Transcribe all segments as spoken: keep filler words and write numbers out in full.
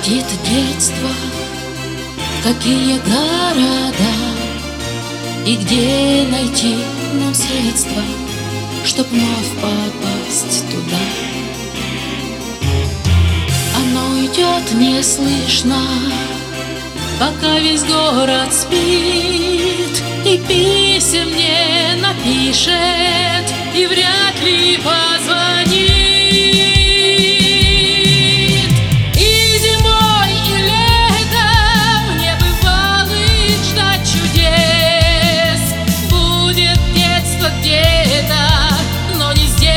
уходит детство, какие города, и где найти нам средства, чтоб вновь попасть туда. Оно идет неслышно, пока весь город спит, и писем не напишет, и вряд ли позвонит. И зимой, и летом небывалых ждать чудес. Будет детство где-то, но не здесь.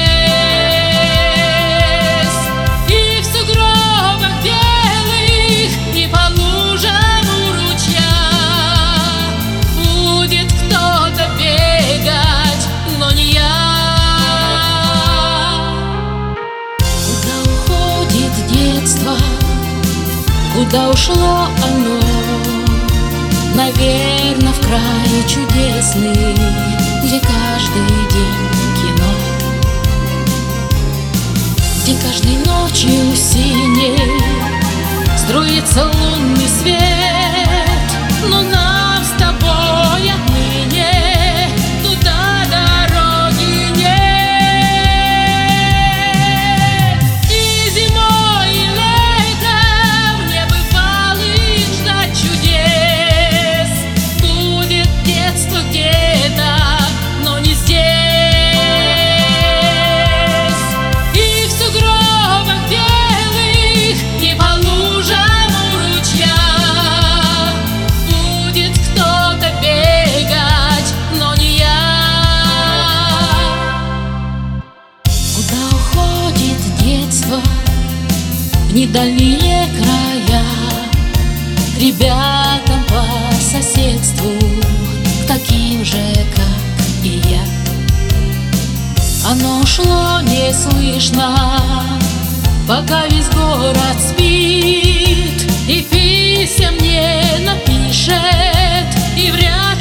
И в сугробах белых, и по лужам у ручья будет кто-то бегать, но не я. Куда ушло оно? Наверно, в край чудесный, где каждый день кино, где каждой ночью синей струится лунный свет. Но нам с тобой отныне туда дороги нет. И зимой, и летом небывалых ждать чудес. Будет детство где-то, но не здесь. И в сугробах белых, и по лужам у ручья будет кто-то бегать, но не я. Куда уходит детство? В недальние края, к ребятам по соседству, к таким же, как и я. Оно ушло неслышно, пока весь город спит, и писем не напишет, и вряд